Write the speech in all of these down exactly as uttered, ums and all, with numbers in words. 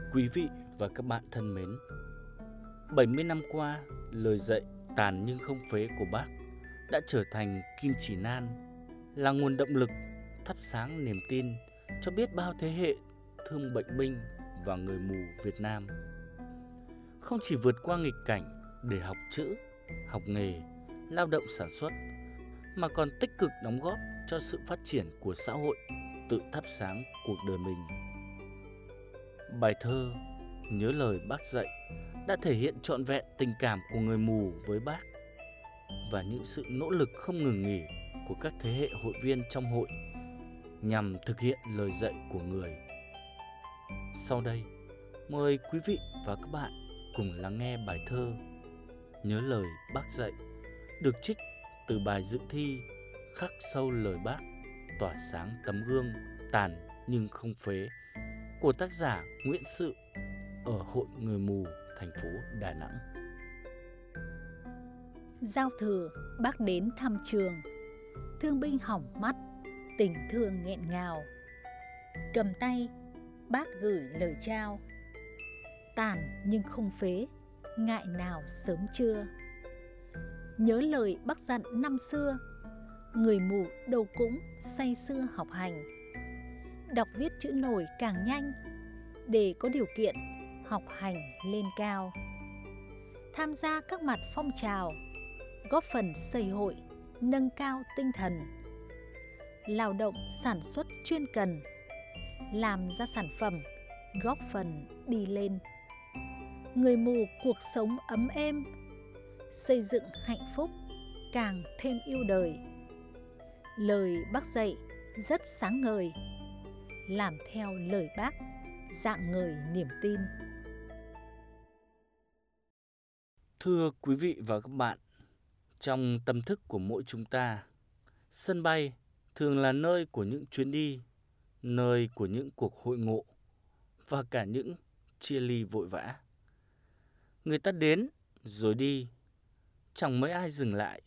Quý vị và các bạn thân mến, bảy mươi năm qua, lời dạy tàn nhưng không phế của Bác đã trở thành kim chỉ nan, là nguồn động lực, thắp sáng niềm tin cho biết bao thế hệ thương bệnh binh và người mù Việt Nam. Không chỉ vượt qua nghịch cảnh để học chữ, học nghề, lao động sản xuất, mà còn tích cực đóng góp cho sự phát triển của xã hội, tự thắp sáng cuộc đời mình. Bài thơ Nhớ lời Bác dạy đã thể hiện trọn vẹn tình cảm của người mù với Bác và những sự nỗ lực không ngừng nghỉ của các thế hệ hội viên trong hội nhằm thực hiện lời dạy của người. Sau đây, mời quý vị và các bạn cùng lắng nghe bài thơ Nhớ lời Bác dạy, được trích từ bài dự thi Khắc sâu lời Bác, tỏa sáng tấm gương tàn nhưng không phế của tác giả Nguyễn Sự ở Hội Người Mù thành phố Đà Nẵng. Giao thừa, Bác đến thăm trường, thương binh hỏng mắt, tình thương nghẹn ngào. Cầm tay, Bác gửi lời trao, tàn nhưng không phế, ngại nào sớm trưa. Nhớ lời Bác dặn năm xưa, người mù đâu cũng say sưa học hành. Đọc viết chữ nổi càng nhanh, để có điều kiện học hành lên cao. Tham gia các mặt phong trào, góp phần xây hội, nâng cao tinh thần. Lao động sản xuất chuyên cần, làm ra sản phẩm, góp phần đi lên. Người mù cuộc sống ấm êm, xây dựng hạnh phúc, càng thêm yêu đời. Lời Bác dạy rất sáng ngời, làm theo lời Bác, rạng ngời niềm tin. Thưa quý vị và các bạn, trong tâm thức của mỗi chúng ta, sân bay thường là nơi của những chuyến đi, nơi của những cuộc hội ngộ và cả những chia ly vội vã. Người ta đến rồi đi, chẳng mấy ai dừng lại.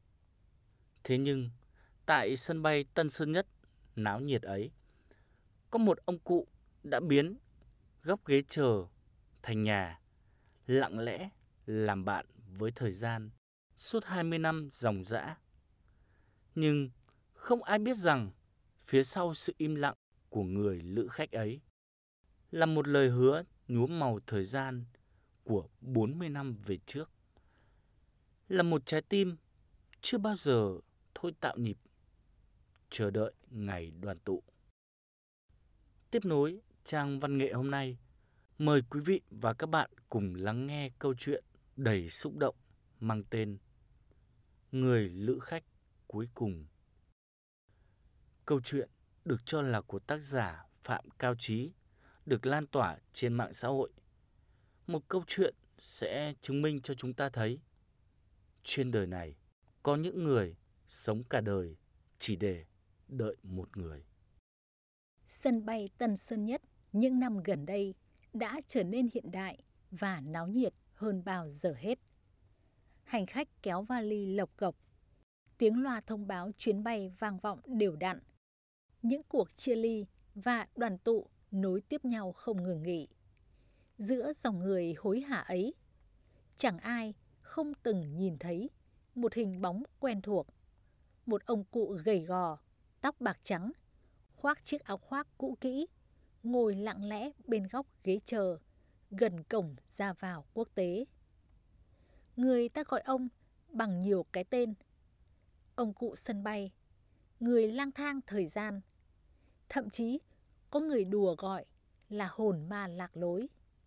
Thế nhưng, tại sân bay Tân Sơn Nhất náo nhiệt ấy, có một ông cụ đã biến góc ghế chờ thành nhà, lặng lẽ làm bạn với thời gian suốt hai mươi năm ròng rã. Nhưng không ai biết rằng phía sau sự im lặng của người lữ khách ấy là một lời hứa nhuốm màu thời gian của bốn mươi năm về trước. Là một trái tim chưa bao giờ thôi tạo nhịp, chờ đợi ngày đoàn tụ. Tiếp nối trang văn nghệ hôm nay, mời quý vị và các bạn cùng lắng nghe câu chuyện đầy xúc động mang tên Người lữ khách cuối cùng. Câu chuyện được cho là của tác giả Phạm Cao Trí, được lan tỏa trên mạng xã hội. Một câu chuyện sẽ chứng minh cho chúng ta thấy trên đời này có những người sống cả đời chỉ để đợi một người. Sân bay Tân Sơn Nhất những năm gần đây đã trở nên hiện đại và náo nhiệt hơn bao giờ hết. Hành khách kéo vali lộc cộc, tiếng loa thông báo chuyến bay vang vọng đều đặn. Những cuộc chia ly và đoàn tụ nối tiếp nhau không ngừng nghỉ. Giữa dòng người hối hả ấy, chẳng ai không từng nhìn thấy một hình bóng quen thuộc. Một ông cụ gầy gò, tóc bạc trắng, khoác chiếc áo khoác cũ kỹ, ngồi lặng lẽ bên góc ghế chờ, gần cổng ra vào quốc tế. Người ta gọi ông bằng nhiều cái tên: ông cụ sân bay, người lang thang thời gian, thậm chí có người đùa gọi là hồn ma lạc lối.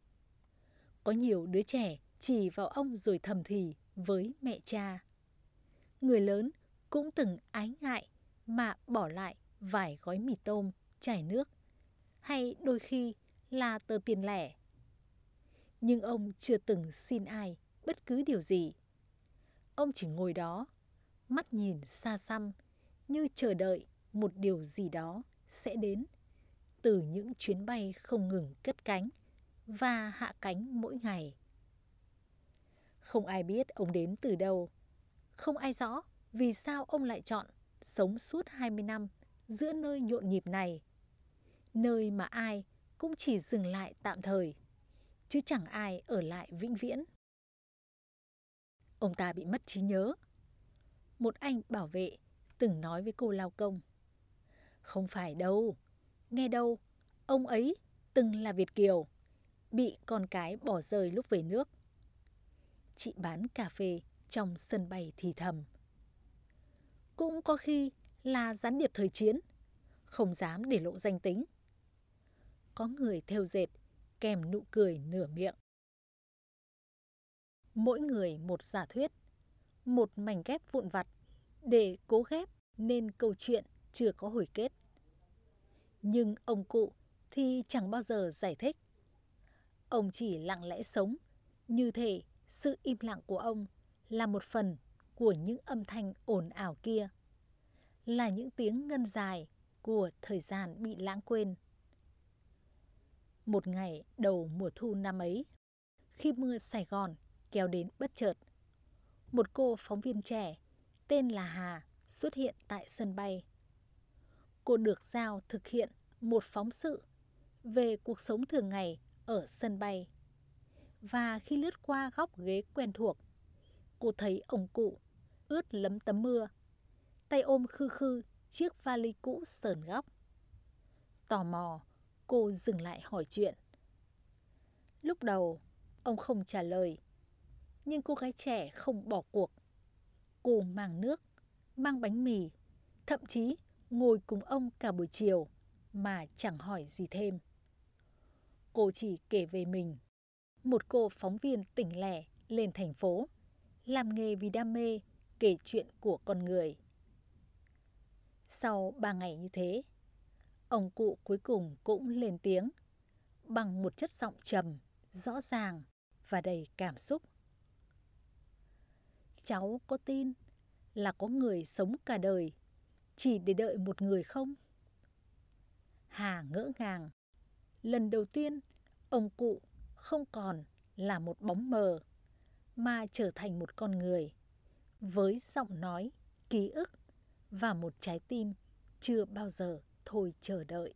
Có nhiều đứa trẻ chỉ vào ông rồi thầm thì với mẹ cha. Người lớn cũng từng ái ngại mà bỏ lại vài gói mì tôm, chảy nước, hay đôi khi là tờ tiền lẻ. Nhưng ông chưa từng xin ai bất cứ điều gì. Ông chỉ ngồi đó, mắt nhìn xa xăm, như chờ đợi một điều gì đó sẽ đến từ những chuyến bay không ngừng cất cánh và hạ cánh mỗi ngày. Không ai biết ông đến từ đâu, không ai rõ vì sao ông lại chọn sống suốt hai mươi năm giữa nơi nhộn nhịp này, nơi mà ai cũng chỉ dừng lại tạm thời chứ chẳng ai ở lại vĩnh viễn. Ông ta bị mất trí nhớ. Một anh bảo vệ từng nói với cô lao công: "Không phải đâu, nghe đâu, ông ấy từng là Việt kiều, bị con cái bỏ rơi lúc về nước." Chị bán cà phê trong sân bay thì thầm: "Cũng có khi là gián điệp thời chiến, không dám để lộ danh tính." Có người thêu dệt kèm nụ cười nửa miệng. Mỗi người một giả thuyết, một mảnh ghép vụn vặt để cố ghép nên câu chuyện chưa có hồi kết. Nhưng ông cụ thì chẳng bao giờ giải thích. Ông chỉ lặng lẽ sống, như thể sự im lặng của ông là một phần của những âm thanh ồn ào kia, là những tiếng ngân dài của thời gian bị lãng quên. Một ngày đầu mùa thu năm ấy, khi mưa Sài Gòn kéo đến bất chợt, một cô phóng viên trẻ tên là Hà xuất hiện tại sân bay. Cô được giao thực hiện một phóng sự về cuộc sống thường ngày ở sân bay. Và khi lướt qua góc ghế quen thuộc, cô thấy ông cụ ướt lấm tấm mưa, tay ôm khư khư chiếc vali cũ sờn góc. Tò mò, cô dừng lại hỏi chuyện. Lúc đầu, ông không trả lời, nhưng cô gái trẻ không bỏ cuộc. Cô mang nước, mang bánh mì, thậm chí ngồi cùng ông cả buổi chiều mà chẳng hỏi gì thêm. Cô chỉ kể về mình, một cô phóng viên tỉnh lẻ lên thành phố, làm nghề vì đam mê, kể chuyện của con người. Sau ba ngày như thế, ông cụ cuối cùng cũng lên tiếng bằng một chất giọng trầm, rõ ràng và đầy cảm xúc. Cháu có tin là có người sống cả đời chỉ để đợi một người không? Hà ngỡ ngàng. Lần đầu tiên, ông cụ không còn là một bóng mờ, mà trở thành một con người, với giọng nói, ký ức và một trái tim chưa bao giờ thôi chờ đợi.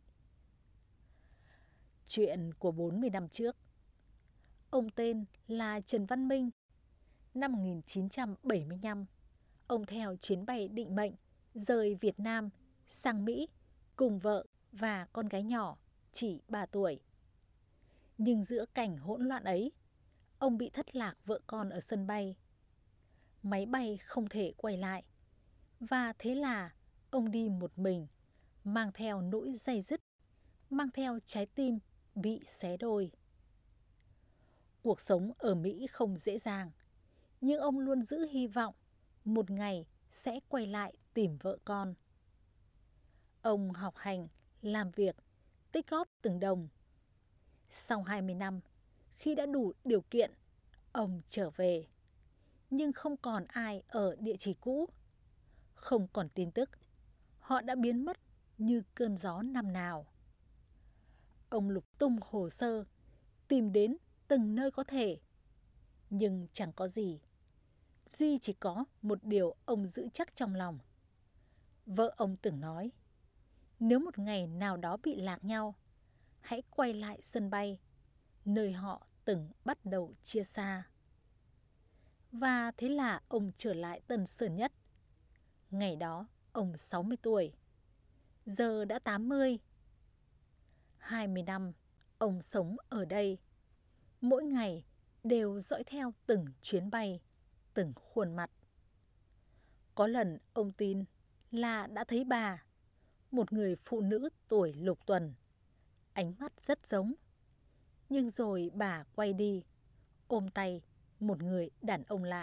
Chuyện của bốn mươi năm trước. Ông tên là Trần Văn Minh. Năm một nghìn chín trăm bảy mươi lăm, ông theo chuyến bay định mệnh rời Việt Nam sang Mỹ cùng vợ và con gái nhỏ chỉ ba tuổi. Nhưng giữa cảnh hỗn loạn ấy, ông bị thất lạc vợ con ở sân bay. Máy bay không thể quay lại, và thế là ông đi một mình, mang theo nỗi day dứt, mang theo trái tim bị xé đôi. Cuộc sống ở Mỹ không dễ dàng, nhưng ông luôn giữ hy vọng một ngày sẽ quay lại tìm vợ con. Ông học hành, làm việc, tích góp từng đồng. Sau hai mươi năm, khi đã đủ điều kiện, ông trở về. Nhưng không còn ai ở địa chỉ cũ. Không còn tin tức. Họ đã biến mất như cơn gió năm nào. Ông lục tung hồ sơ, tìm đến từng nơi có thể. Nhưng chẳng có gì. Duy chỉ có một điều ông giữ chắc trong lòng. Vợ ông từng nói, nếu một ngày nào đó bị lạc nhau, hãy quay lại sân bay, nơi họ từng bắt đầu chia xa. Và thế là ông trở lại Tân Sơn Nhất. Ngày đó, ông sáu mươi tuổi. Giờ đã tám mươi. hai mươi năm, ông sống ở đây. Mỗi ngày đều dõi theo từng chuyến bay, từng khuôn mặt. Có lần ông tin là đã thấy bà, một người phụ nữ tuổi lục tuần. Ánh mắt rất giống. Nhưng rồi bà quay đi, ôm tay một người đàn ông lạ.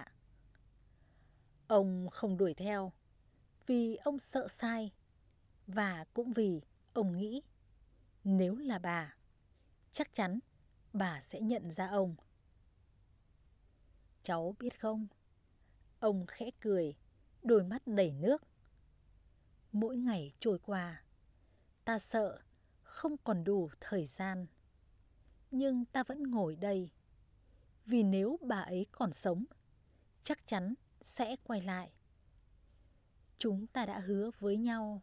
Ông không đuổi theo, vì ông sợ sai, và cũng vì ông nghĩ nếu là bà, chắc chắn bà sẽ nhận ra ông. Cháu biết không? Ông khẽ cười, đôi mắt đầy nước. Mỗi ngày trôi qua, ta sợ không còn đủ thời gian. Nhưng ta vẫn ngồi đây, vì nếu bà ấy còn sống, chắc chắn sẽ quay lại. Chúng ta đã hứa với nhau.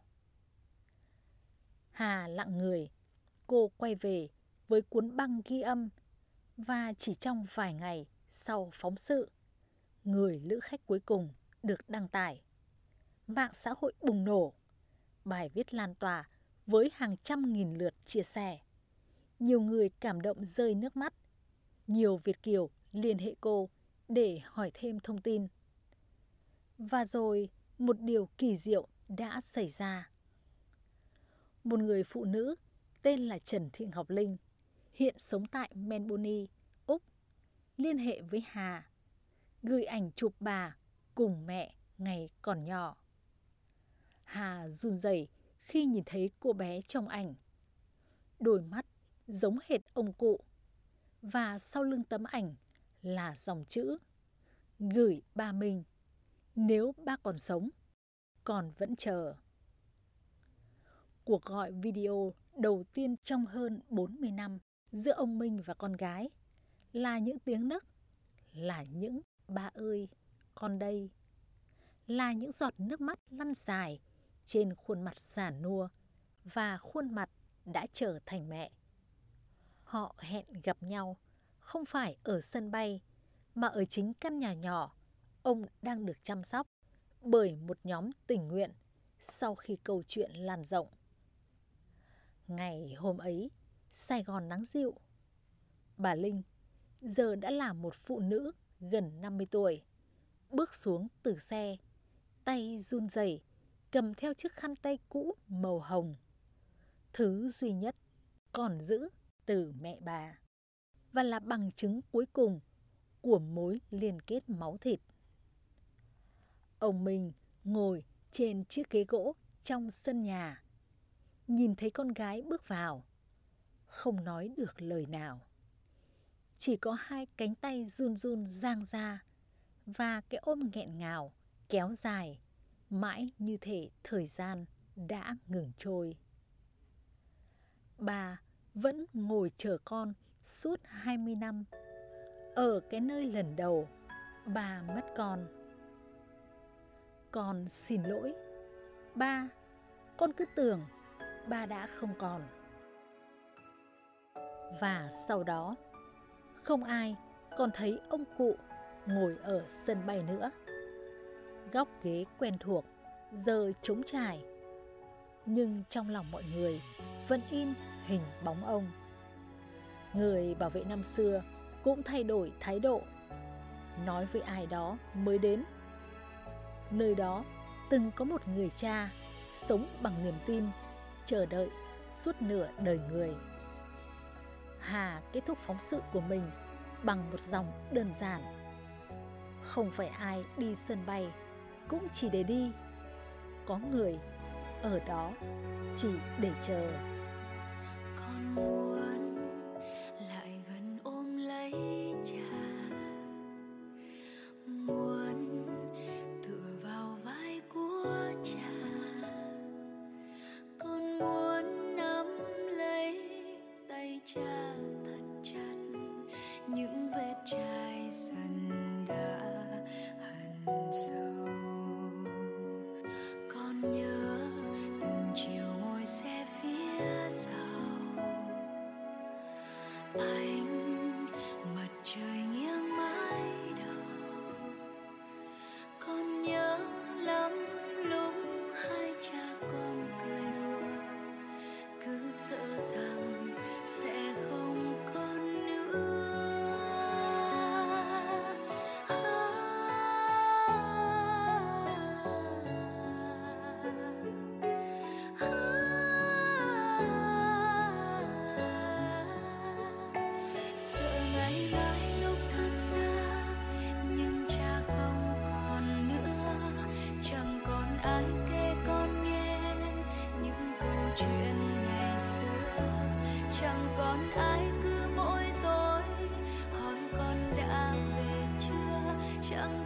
Hà lặng người, cô quay về với cuốn băng ghi âm Và chỉ trong vài ngày sau phóng sự, người lữ khách cuối cùng được đăng tải. Mạng xã hội bùng nổ, bài viết lan tỏa với hàng trăm nghìn lượt chia sẻ. Nhiều người cảm động rơi nước mắt. Nhiều Việt kiều liên hệ cô để hỏi thêm thông tin. Và rồi một điều kỳ diệu đã xảy ra. Một người phụ nữ tên là Trần Thị Ngọc Linh, hiện sống tại Melbourne, Úc, liên hệ với Hà, gửi ảnh chụp bà cùng mẹ ngày còn nhỏ. Hà run rẩy khi nhìn thấy cô bé trong ảnh. Đôi mắt giống hệt ông cụ, và sau lưng tấm ảnh là dòng chữ: gửi ba mình, nếu ba còn sống, còn vẫn chờ. Cuộc gọi video đầu tiên trong hơn bốn mươi năm giữa ông Minh và con gái là những tiếng nấc, là những ba ơi, con đây, là những giọt nước mắt lăn dài trên khuôn mặt già nua và khuôn mặt đã trở thành mẹ. Họ hẹn gặp nhau không phải ở sân bay, mà ở chính căn nhà nhỏ ông đang được chăm sóc bởi một nhóm tình nguyện sau khi câu chuyện lan rộng. Ngày hôm ấy, Sài Gòn nắng dịu. Bà Linh giờ đã là một phụ nữ gần năm mươi tuổi, bước xuống từ xe, tay run rẩy cầm theo chiếc khăn tay cũ màu hồng, thứ duy nhất còn giữ từ mẹ bà, và là bằng chứng cuối cùng của mối liên kết máu thịt. Ông Minh ngồi trên chiếc ghế gỗ trong sân nhà, nhìn thấy con gái bước vào, không nói được lời nào. Chỉ có hai cánh tay run run dang ra, và cái ôm nghẹn ngào kéo dài, mãi như thể thời gian đã ngừng trôi. Bà vẫn ngồi chờ con suốt hai mươi năm, ở cái nơi lần đầu bà mất con. Con xin lỗi, ba, con cứ tưởng ba đã không còn. Và sau đó, không ai còn thấy ông cụ ngồi ở sân bay nữa. Góc ghế quen thuộc giờ trống trải, nhưng trong lòng mọi người vẫn in hình bóng ông. Người bảo vệ năm xưa cũng thay đổi thái độ, nói với ai đó mới đến: nơi đó từng có một người cha sống bằng niềm tin, chờ đợi suốt nửa đời người. Hà kết thúc phóng sự của mình bằng một dòng đơn giản: không phải ai đi sân bay cũng chỉ để đi, có người ở đó chỉ để chờ. Con muốn lại gần ôm lấy cha, muốn tựa vào vai của cha, con muốn nắm lấy tay cha thật chặt, những vết chai dần đã hằn sâu. Con nhớ từng chiều ngồi xe phía sau, anh mặt trời nghiêng mái đầu. Con nhớ lắm lúc hai cha con cười đùa, cứ sợ rằng sẽ không còn nữa. Sợ ngày mai lúc thức ra nhưng cha không còn nữa, chẳng còn ai kể con nghe những câu chuyện ngày xưa, chẳng còn ai cứ mỗi tối hỏi con đã về chưa, chẳng